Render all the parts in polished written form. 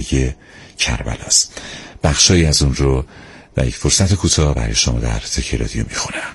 کربلاست. بخشایی از اون رو در یک فرصت کوتاه برای شما در تکیه رادیو میخونم.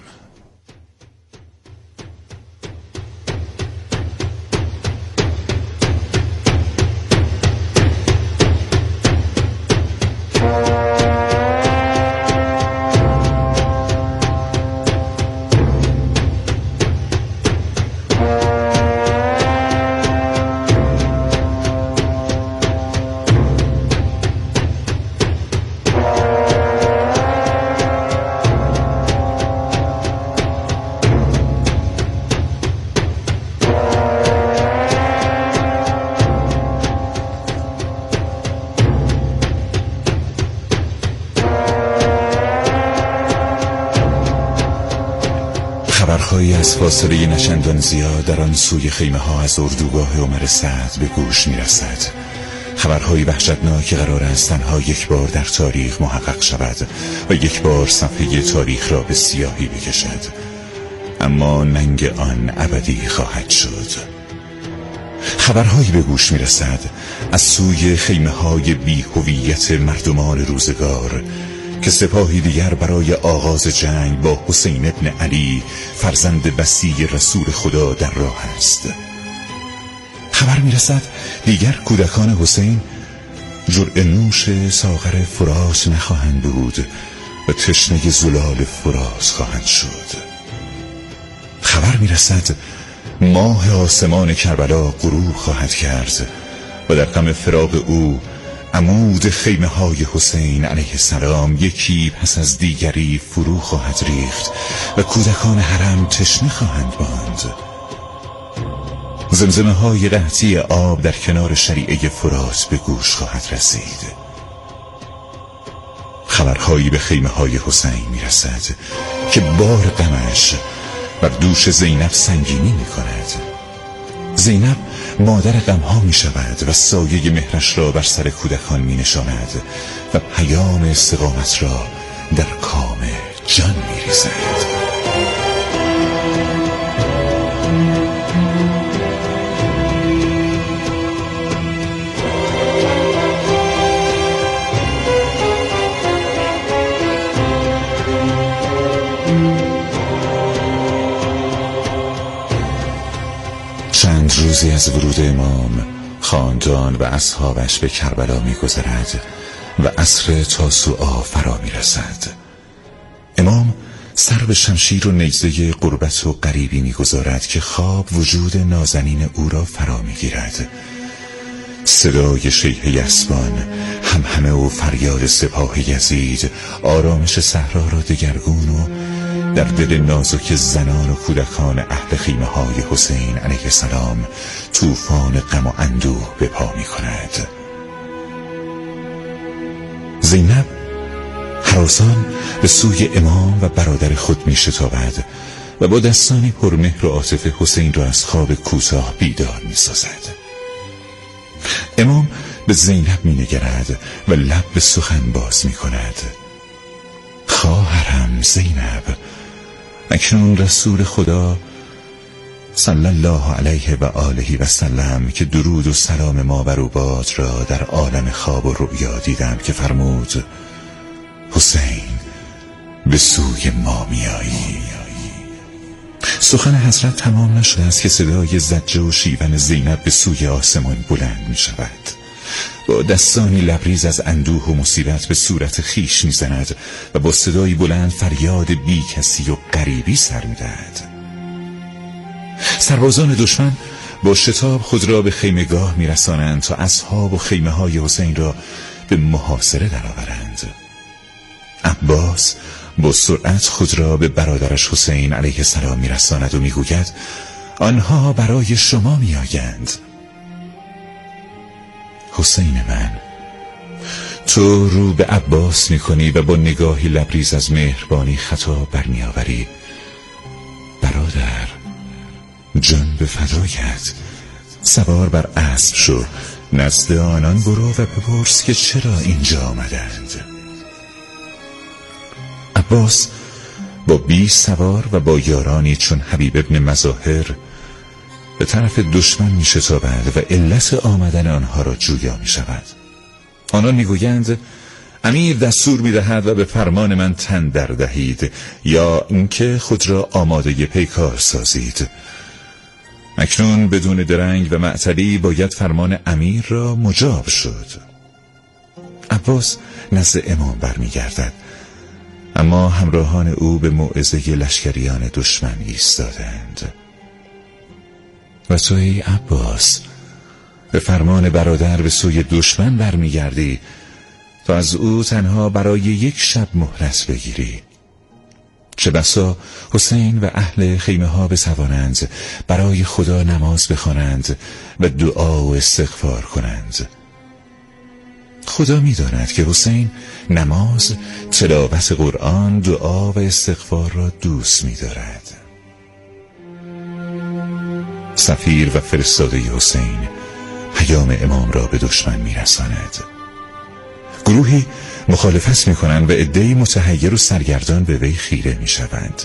خبرهایی از فاصله نچندان زیاد در آن سوی خیمه ها از اردوگاه عمر سعد به گوش می رسد. خبرهایی وحشتناک که قرار است تنها یک بار در تاریخ محقق شود و یک بار صفحه تاریخ را به سیاهی بکشد، اما ننگ آن ابدی خواهد شد. خبرهایی به گوش می رسد از سوی خیمه های بی هویت مردمان روزگار که سپاهی دیگر برای آغاز جنگ با حسین ابن علی فرزند وصی رسول خدا در راه است. خبر میرسد دیگر کودکان حسین جرعه نوش ساغر فراز نخواهند بود و تشنه زلال فراز خواهند شد. خبر میرسد ماه آسمان کربلا غروب خواهد کرد و در غم فراق او عمود خیمه های حسین علیه السلام یکی پس از دیگری فرو خواهد ریخت و کودکان حرم تشنه خواهند ماند. زمزمه های قحطی آب در کنار شریعه فرات به گوش خواهد رسید. خبرهایی به خیمه های حسین میرسد که بار غمش بر دوش زینب سنگینی میکند. زینب مادر غمها می شود و سایه مهرش را بر سر کودکان می نشاند و پیام استقامت را در کام جان می ریزد. چند روزی از ورود امام، خاندان و اصحابش به کربلا می‌گذرد و عصر تاسوعا فرا می‌رسد. امام سر به شمشیر و نیزه غربت و غریبی می‌گذارد که خواب وجود نازنین او را فرا می‌گیرد. صدای شیهه اسبان، همهمه و فریاد سپاه یزید آرامش صحرا را دگرگون و در دل نازک زنان و کودکان اهل خیمه های حسین علیه السلام طوفان غم و اندوه به پا می کند. زینب هراسان به سوی امام و برادر خود می شتابد و با دستانی پرمهر و عاطفه حسین را از خواب کوتاه بیدار می سازد. امام به زینب می نگرد و لب به سخن باز می کند. خواهرم زینب، اکنون رسول خدا صلی الله علیه و آله و سلم که درود و سلام ما بر او باد را در عالم خواب و رؤیا دیدم که فرمود حسین به سوی ما میایی. سخن حضرت تمام نشده است که صدای زجه و شیون زینب به سوی آسمان بلند می شود. با دستانی لبریز از اندوه و مصیبت به صورت خیش می زند و با صدایی بلند فریاد بی کسی و غریبی سر می دهد. سربازان دشمن با شتاب خود را به خیمگاه می رسانند تا اصحاب و خیمه های حسین را به محاصره درآورند. عباس با سرعت خود را به برادرش حسین علیه السلام می رساند و می گوید آنها برای شما می آیند. حسین من، تو رو به عباس می کنی و با نگاهی لبریز از مهربانی خطاب برمی آوری برادر، جان به فدایت، سوار بر اسب شو، نزد آنان برو و بپرس که چرا اینجا آمدند. عباس با 20 سوار و با یارانی چون حبیب ابن مظاهر به طرف دشمن می شتابد و علت آمدن آنها را جویا می شود. آنان میگویند امیر دستور میدهد و به فرمان من تن در دهید یا اینکه خود را آماده پیکار سازید. اکنون بدون درنگ و معطلی باید فرمان امیر را مجاب شد. عباس نزد امام برمیگردد، اما همراهان او به موعظه لشکریان دشمن ایستادند. و تو ای عباس به فرمان برادر به سوی دشمن برمیگردی تا از او تنها برای یک شب مهلت بگیری. چه بسا حسین و اهل خیمه ها بتوانند برای خدا نماز بخوانند و دعا و استغفار کنند. خدا می‌داند که حسین نماز، تلاوت قرآن، دعا و استغفار را دوست می‌دارد. سفیر و فرستاده حسین پیام امام را به دشمن می‌رساند. گروهی مخالفت می‌کنند و عده‌ای متحیر و سرگردان به وی خیره می‌شوند.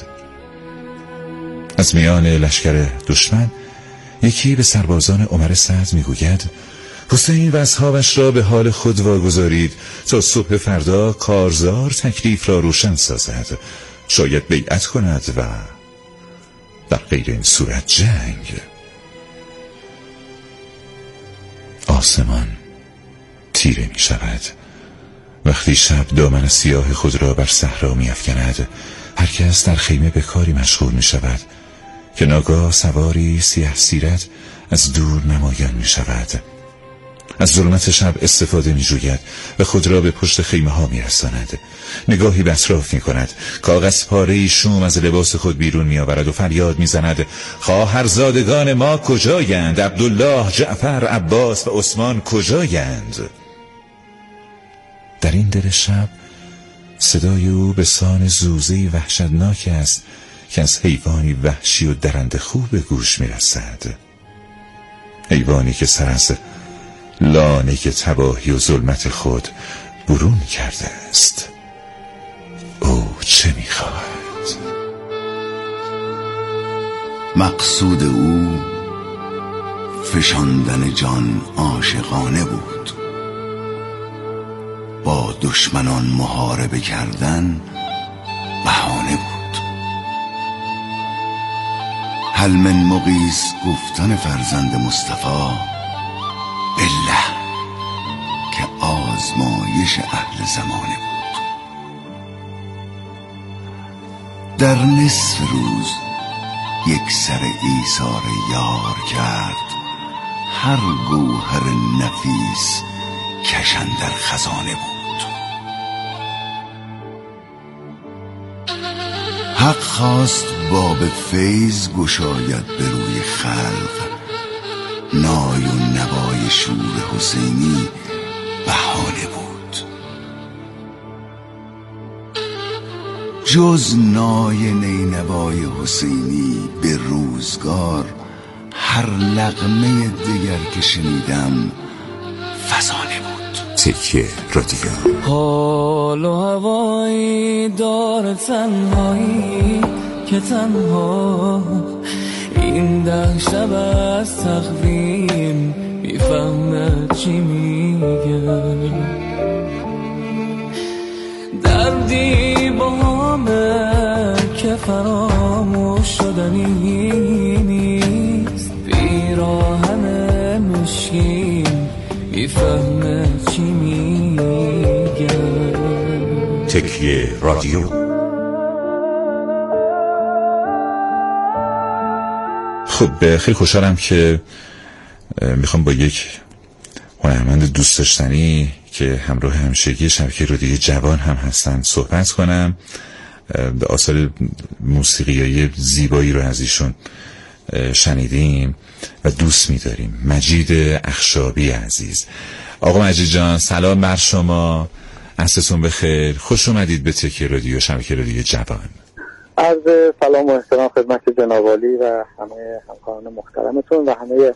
از میان لشکر دشمن یکی به سربازان عمر سعد می‌گوید حسین و اصحابش را به حال خود واگذارید تا صبح فردا کارزار تکلیف را روشن سازد، شاید بیعت کند و در غیر این صورت جنگ. آسمان تیره می شود. وقتی شب دامن سیاه خود را بر صحرا می افکند، هر کس در خیمه به کاری مشغول می شود که ناگاه سواری سیاه سیرت از دور نمایان می شود. از ظلمت شب استفاده می جوید و خود را به پشت خیمه ها می رساند. نگاهی به اطراف می کند. کاغذ پاره‌ای شوم از لباس خود بیرون می آورد و فریاد می زند خواهرزادگان ما کجایند؟ عبدالله، جعفر، عباس و عثمان کجایند؟ در این دل شب صدای او به سان زوزه‌ای وحشتناک است که از حیوانی وحشی و درنده خوب به گوش می رسد. حیوانی که سر از لانه تباهی و ظلمت خود برون کرده است. او چه می‌خواهد؟ مقصود او فشاندن جان عاشقانه بود، با دشمنان محاربه کردن بهانه بود. هل من مغیث گفتن فرزند مصطفی بالله که آزمایش اهل زمانه بود. در نصف روز یک سر ایثار یار کرد، هر گوهر نفیس کشن در خزانه بود. حق خواست باب فیض گشاید به روی خلق، نای و نوای شور حسینی بهانه بود. جز نای نینوای حسینی به روزگار هر لقمه دیگر که شنیدم فسانه بود. تکیه رادیو. حال و هوایی دار تنهایی که تنها این 10 شب از تقویم میفهمه چی میگه. دردی با همه که فراموش شدنی نیست، پیراهن مشکین میفهمه چی میگه. تکیه رادیو. خب خیلی خوشحالم که میخوام با یک هنرمند دوست داشتنی که همراه همیشگی شبکه رادیوی جوان هم هستن صحبت کنم. آثار موسیقیایی زیبایی رو از ایشون شنیدیم و دوست می‌داریم. مجید اخشابی عزیز. آقا مجید جان سلام بر شما، عصرتون بخیر، خوش اومدید به تکیه رادیو شبکه رادیوی جوان. عرض سلام و احترام خدمت جناب عالی و همه همکاران محترمتون و همه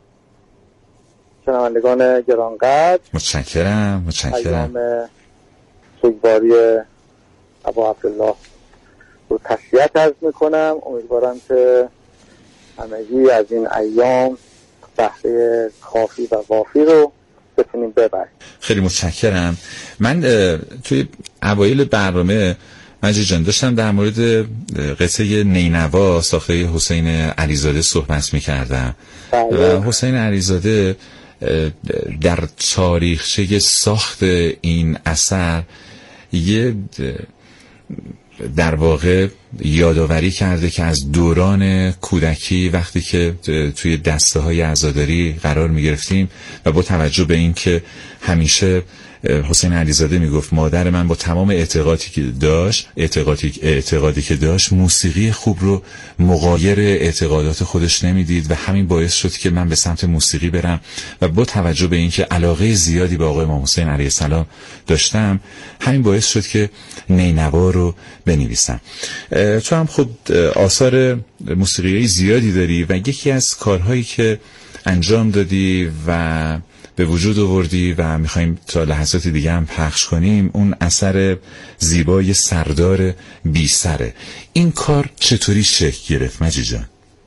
شنوندگان گرانقدر. متشکرم. ایام سوگواری ابا عبدالله رو تسلیت عرض میکنم. امیدوارم که همگی از این ایام بهره کافی و وافی رو بتونیم ببریم. خیلی متشکرم. من توی اوایل برنامه مجید جان داشتم در مورد قصه نینوا ساخته حسین علیزاده صحبت می‌کردم و حسین علیزاده در تاریخچه ساخت این اثر یه در واقع یادآوری کرده که از دوران کودکی وقتی که توی دسته‌های عزاداری قرار می‌گرفتیم و با توجه به این که همیشه حسین علیزاده میگفت مادر من با تمام اعتقادی که داشت موسیقی خوب رو مغایر اعتقادات خودش نمیدید و همین باعث شد که من به سمت موسیقی برم و با توجه به اینکه علاقه زیادی به آقای امام حسین علیه السلام داشتم همین باعث شد که نینوا رو بنویسم. تو هم خود آثار موسیقی زیادی داری و یکی از کارهایی که انجام دادی و به وجود آوردی و میخوایم تا لحظات دیگه هم پخش کنیم اون اثر زیبای سردار بی سره. این کار چطوری شکل گرفت مجید جان؟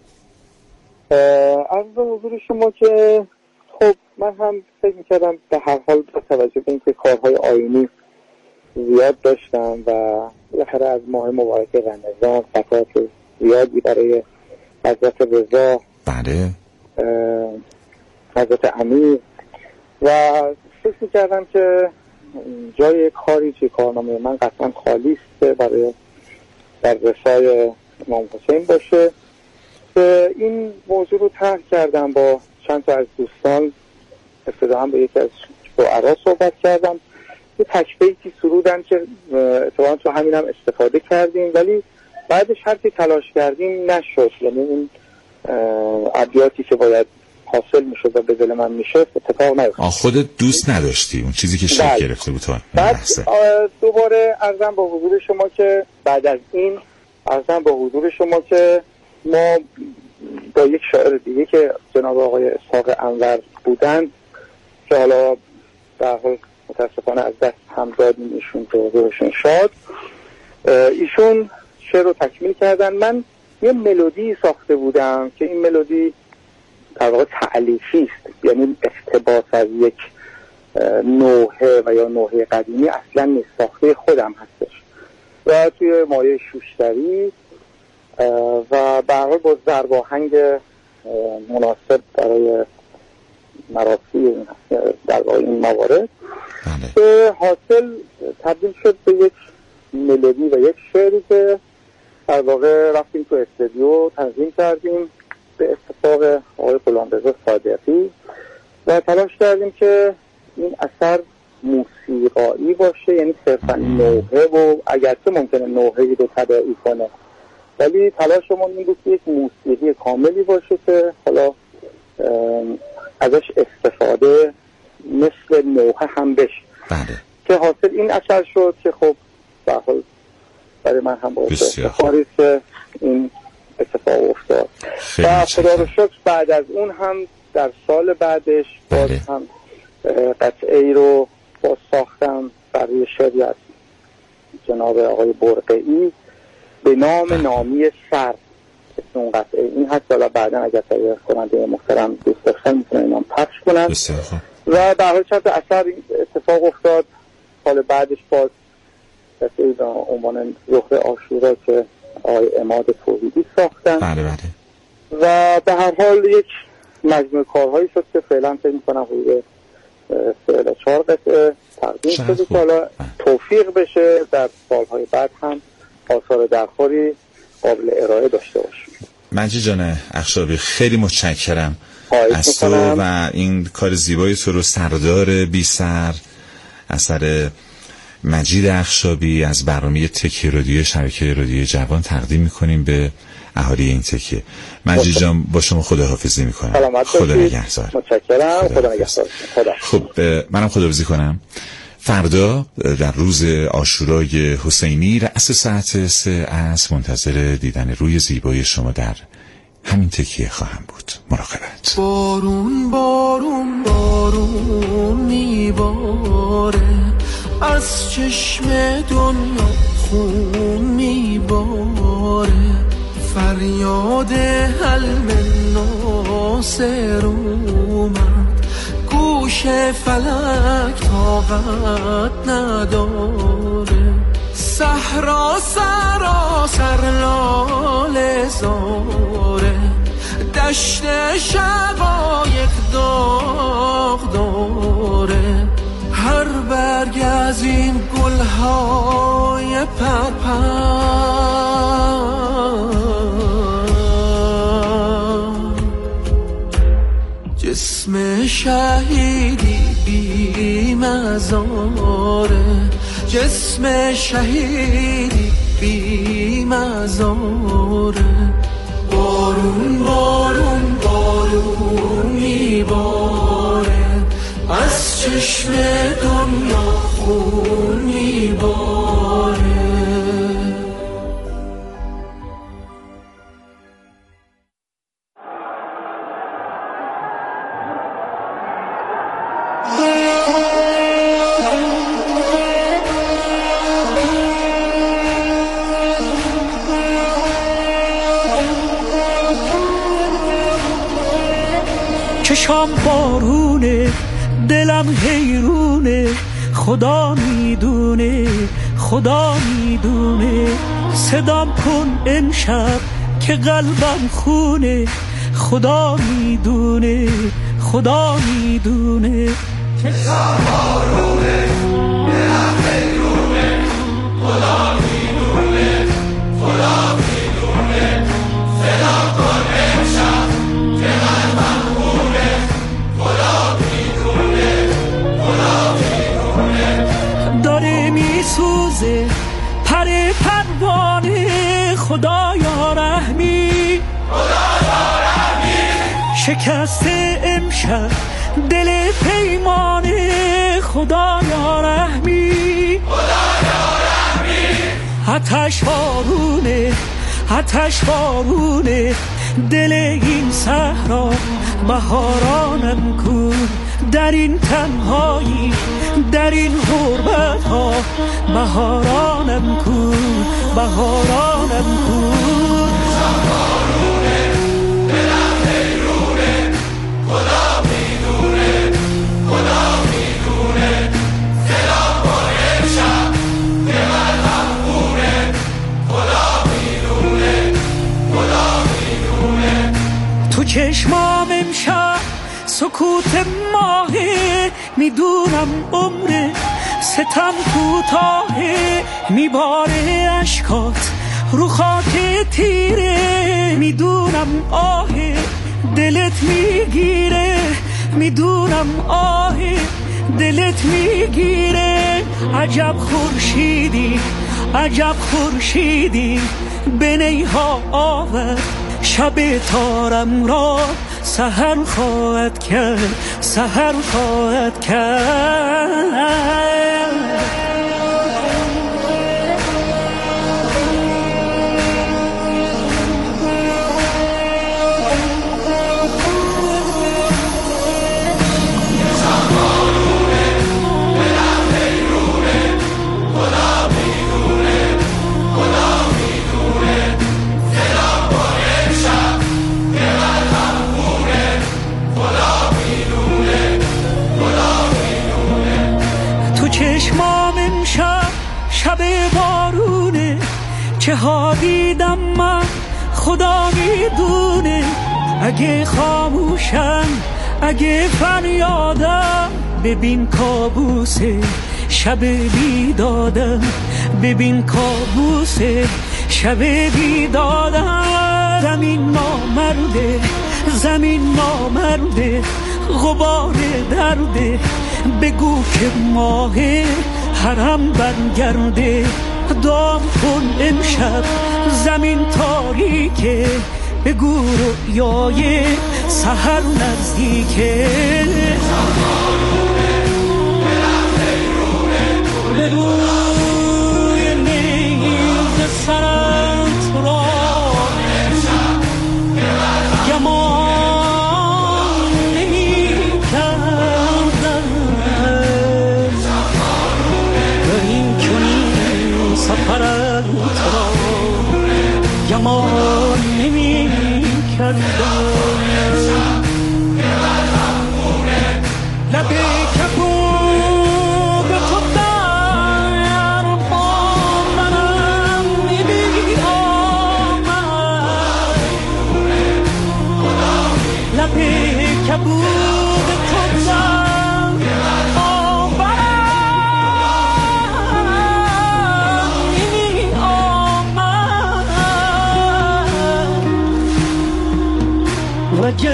از حضور شما که خب من هم فکر میکردم به هر حال با توجه به اینکه کارهای آیینی زیاد داشتم و بالاخره از ماه مبارک رمضان فقط زیادی برای حضرت رضا بله حضرت امیر و فکر می‌کردم که جای کاری توی کارنامه من قطعا خالی است برای در رسای امام حسین باشه که این موضوع رو طرح کردم با چند تا از دوستان. ابتدا هم با یکی از شعرا صحبت کردم، یه تکبیتی سرودن که اتفاقا تو همین هم استفاده کردیم ولی بعدش هر که تلاش کردیم نشد، یعنی این ابیاتی که باید حاصل میشد و به دل من میشد اتفاق نیفتاد. خودت دوست نداشتی اون چیزی که شکل گرفته بود؟ بعد دوباره عرضم با حضور شما که بعد از این ما با یک شاعر دیگه که جناب آقای اسحاق انور بودند که حالا در حال متاسفانه از دست هم دادیم ایشون که روحشون شاد، ایشون شعر رو تکمیل کردن. من یه ملودی ساخته بودم که این ملودی در واقع تعلیفی است، یعنی اقتباس از یک نوحه و یا نوحه قدیمی اصلا نیست، ساخته خودم هستش و توی مایه شوشتری و به هر حال با ضرب آهنگ مناسب برای مراسی در واقع این موارد که حاصل تبدیل شد به یک ملودی و یک شعری که در واقع رفتیم تو استودیو تنظیم کردیم به اتفاق آقای غلامرضا صادقی و تلاش کردیم که این اثر موسیقایی باشه، یعنی صرفا نوحه و اگرچه ممکنه نوحه‌ای رو تداعی کنه ولی تلاشمون این بود که یک موسیقی کاملی باشه که حالا ازش استفاده مثل نوحه هم بشه. بله. که حاصل این اثر شد که خب به حال برای من هم باید افتخاری که این اتفاق افتاد و خدا رو شکر بعد از اون هم در سال بعدش باز هم قطعه ای رو باز ساختم برای شعری از جناب آقای برقعی به نام نامی سر. اسم اون قطعه این هست، حالا بعدا اگر تهیه کننده محترم دوست داشتن میتونن اینام پخش کنن و در حال چند تا اثر اتفاق افتاد. سال بعدش باز قطعه به عنوان ظهر عاشورا که آقای عماد توحیدی ساختن. بله بله. و به هر حال یک مجموعه کارهایی شد که فعلا فکر میکنم حدود 4 قطعه تقدیم شده که حالا توفیق بشه در سالهای بعد هم آثار درخوری قابل ارائه داشته باشیم. مجید جان اخشابی خیلی متشکرم از تو و این کار زیبای تو رو سردار بی سر اثر مجید اخشابی از برنامه تکیه رادیو شبکه رادیو جوان تقدیم میکنیم به اهالی این تکیه. مجید جان با شما خداحافظی میکنم. خدا نگهدار. متشکرم. خدا نگهدار. خب منم خداحافظی کنم. فردا در روز عاشورای حسینی رأس ساعت 3 عصر منتظر دیدن روی زیبای شما در همین تکیه خواهم بود. مراقبت. بارون بارون بارون میباره از چشم دنیا خون میباره فریاد حلم ناصر اومد جوش فلک طاقت نداره، صحرا سراسر لاله زاره، دشت شقایق داغ داره، هر برگ از این گلهای پرپر جسم شهیدی بی مزاره، جسم شهیدی بی مزاره. بارون بارون بارون میباره، از چشم دنیا خون میباره. چشام بارونه، دلم حیرونه، خدا میدونه، خدا میدونه. صدام کن امشب که قلبم خونه، خدا میدونه، خدا میدونه. چشام بارونه، دلم حیرونه، خدا میدونه، خدا میدونه. صدام کن امشب که قلبم خونه، خدا میدونه، خدا میدونه. داره میسوزه پر پروانه، خدایا رحمی، خدایا رحمی. شکسته امشب دل پیمانه، خدایا رحمی، خدایا رحمی. آتش بارونه، آتش بارونه، دل این صحرا بهارانم کو. در این تنهایی، در این غربت ها بهارانم کو، بهارانم کو. بارونه، دلم حیرونه، خدا میدونه، خدا میدونه. صدا کن امشب که قلبم خونه، خدا میدونه، خدا میدونه. تو چشمام امشب سکوت ماهه، میدونم عمر ستم کوتاهه، میباره اشکات رو خاک تیره. میدونم آه دلت میگیره، میدونم آه دلت میگیره. عجب خورشیدی، عجب خورشیدی، به نیها آورد شب تارم را. سحر خواهد کرد، سحر خواهد کرد. چشمام امشب شب بارونه، چه ها دیدم من خدا میدونه. اگه خاموشم، اگه فریادم، ببین کابوس شب بیدادم، ببین کابوس شب بیدادم. زمین نامرده، زمین نامرده، غبار درده، بگو که ماه حرم برگرده. دام کن امشب زمین تاریکه، بگو رویای سحر نزدیکه. بروی نیز سرت را گمان نمی کردم، به این چنین سفرت را گمان نمی کردم. لب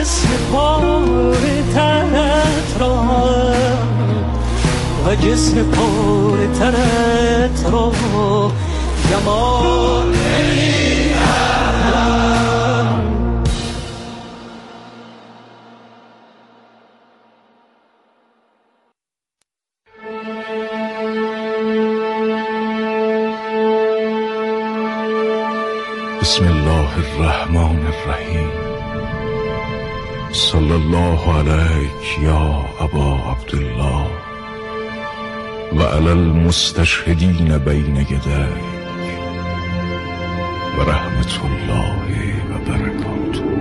جسم پاره ترت را و جسم پاره ترت را جمال بسم الله الرحمن الرحیم. صلی الله علیک یا ابا عبدالله و علی المستشهدین بین یدیک و رحمت الله و برکاته.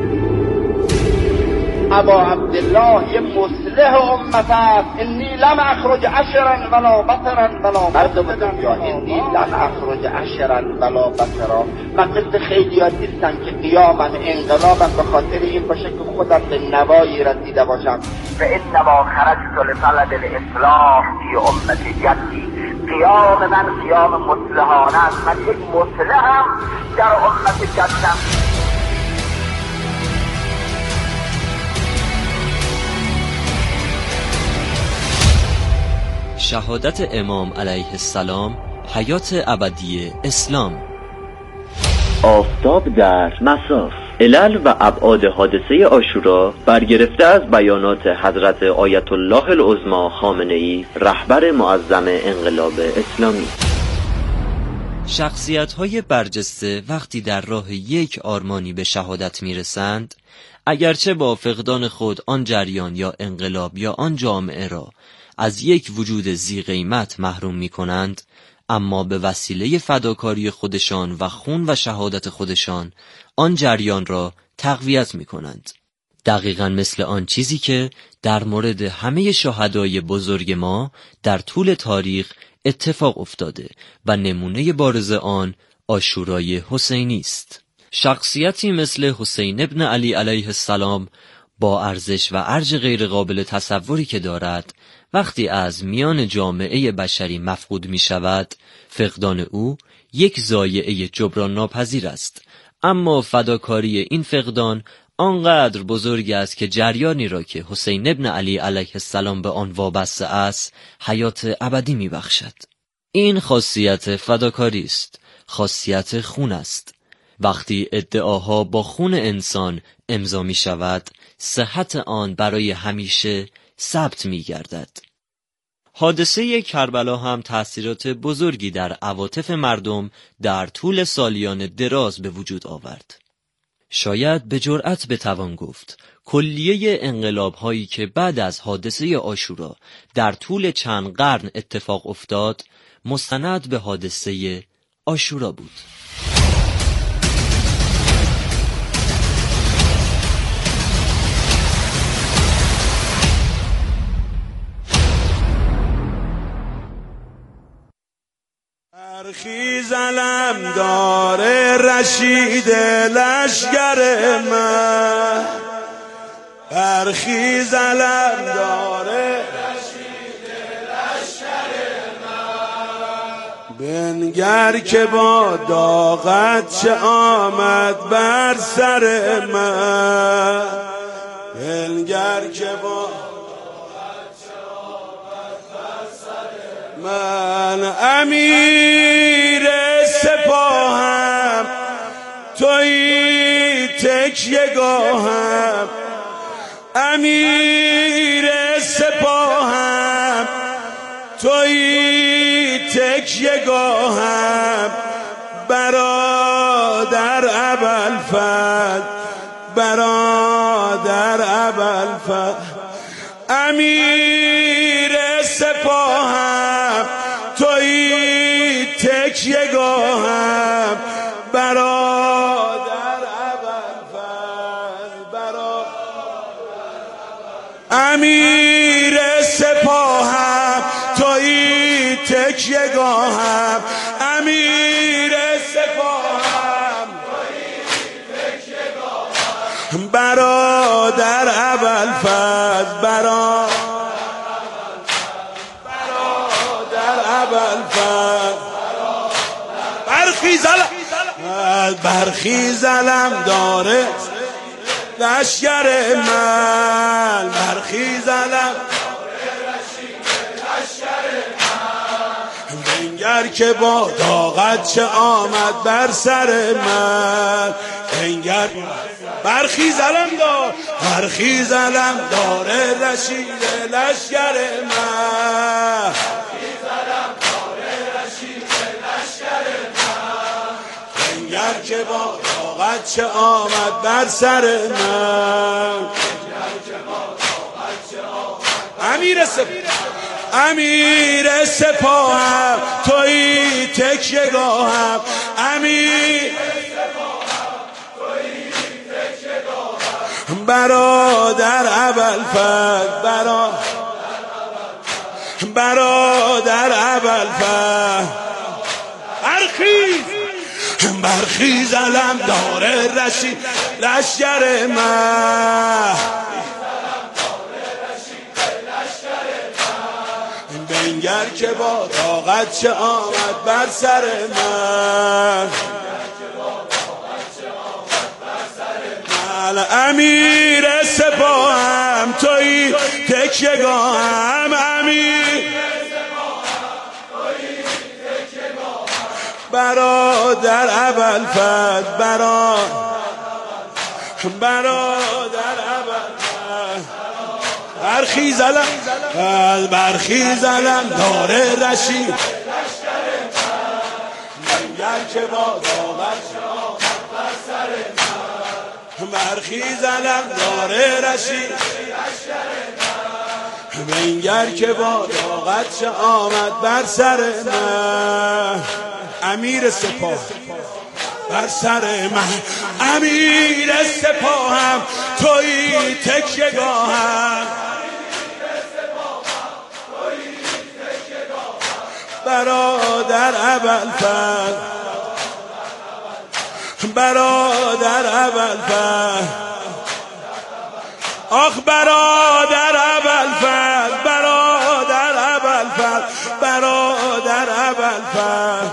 ابا عبدالله یه مصلح امت است. انی لم اخرج عشرا ولا بطرا ولا مردم دنیا، انی لم اخرج عشرا ولا بطرا. من قصد خیلیات نیستم که قیامم انقلابم به خاطر این باشه که خودم به نوایی رسیده باشم. و انما خرجت لطلب الاصلاح فی امت جدی. قیام من قیام مصلحانه است. من یک مصلحم در امت جدم. شهادت امام علیه السلام، حیات ابدی اسلام. آفتاب در مساف. علل و ابعاد حادثه عاشورا برگرفته از بیانات حضرت آیت الله العظمی خامنه‌ای، رهبر معظم انقلاب اسلامی. شخصیت‌های برجسته وقتی در راه یک آرمانی به شهادت میرسند، اگرچه با فقدان خود آن جریان یا انقلاب یا آن جامعه را از یک وجود ذی قیمت محروم می کنند، اما به وسیله فداکاری خودشان و خون و شهادت خودشان آن جریان را تقویت می کنند. دقیقاً مثل آن چیزی که در مورد همه شهدای بزرگ ما در طول تاریخ اتفاق افتاده و نمونه بارز آن عاشورای حسینی است. شخصیتی مثل حسین ابن علی علیه السلام با ارزش و ارج غیر قابل تصوری که دارد، وقتی از میان جامعه بشری مفقود می شود، فقدان او یک ضایعه جبران ناپذیر است. اما فداکاری این فقدان آنقدر بزرگ است که جریانی را که حسین ابن علی علیه السلام به آن وابسته است، حیات ابدی می بخشد. این خاصیت فداکاری است، خاصیت خون است. وقتی ادعاها با خون انسان امضا می شود، صحت آن برای همیشه ثبت می گردد. حادثه کربلا هم تأثیرات بزرگی در عواطف مردم در طول سالیان دراز به وجود آورد. شاید به جرأت بتوان گفت کلیه انقلاب هایی که بعد از حادثه عاشورا در طول چند قرن اتفاق افتاد، مستند به حادثه عاشورا بود. برخیز علم داره رشید لشگر من، برخیز علم داره رشید لشگر من، بنگر که با داغت چه آمد بر سر من، بنگر که با من امیر سپاهم، تویی تکیه گاهم، امیر سپاهم، تویی تکیه گاهم، برادر ابوالفضل، برادر ابوالفضل، امیر سپاهم، تویی تکیه گاهم، برادر ابوالفضل، امیر سپاهم، تویی تکیه گاهم، امیر سپاهم، تویی تکیه گاهم، برادر ابوالفضل، برادر برخیز علم داره لشگر من برخیز علم بنگر که با طاقت چه آمد بر سر من بنگر برخیز علم دار برخیز علم داره رشید لشگر من بنگر که با طاقت چه آمد بر سر من امیر سپاهم تویی تکیه‌گاهم امیر برادر ابوالفضل برادر ابوالفضل برخیز علم داره رشید لشگر من بنگر که با طاقت چه آمد بر سر من امیر سپاهم تویی تکیه‌گاهم امیر برادر ابوالفضل برادر ابوالفضل برخیز علم داره رشید بنگر که با طاقت برخیز علم داره رشید بنگر که با طاقت چه آمد بر سر من امیر سپاه بر سر من امیر سپاهم تویی تکیه‌گاهم برادر ابوالفضل برادر ابوالفضل آخ برادر ابوالفضل برادر ابوالفضل برادر ابوالفضل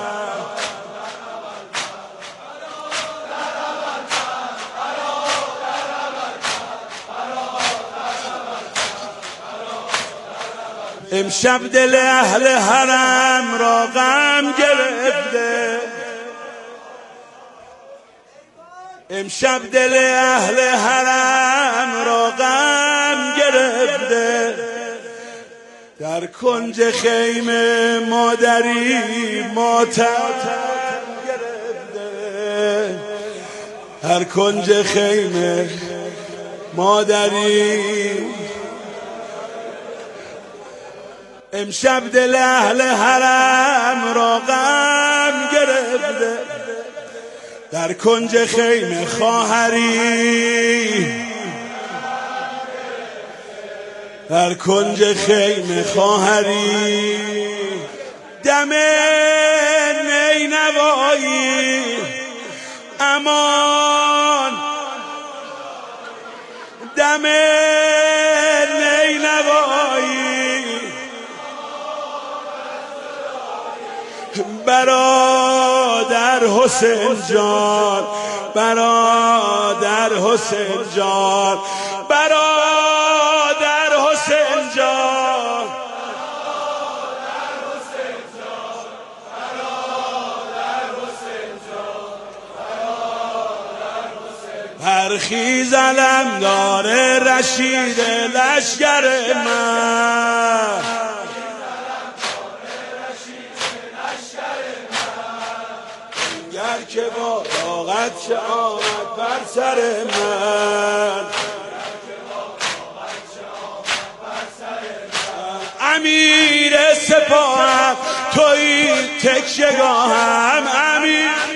امشب دل اهل حرم را غم گرفته امشب دل اهل حرم را غم گرفته در کنج خیمه مادری ماتم گرفته در کنج خیمه مادری امشب دل اهل حرم را غم گرفته در کنج خیمه خواهری در کنج خیمه خواهری دم نینوایی امان دم نینوایی برادر حسین جان برادر حسین جان برادر حسین جان برخیز علم داره رشید لشگر من که با طاقت چه آمد بر سر من امیر سپاهم تویی تکیه‌گاهم امیر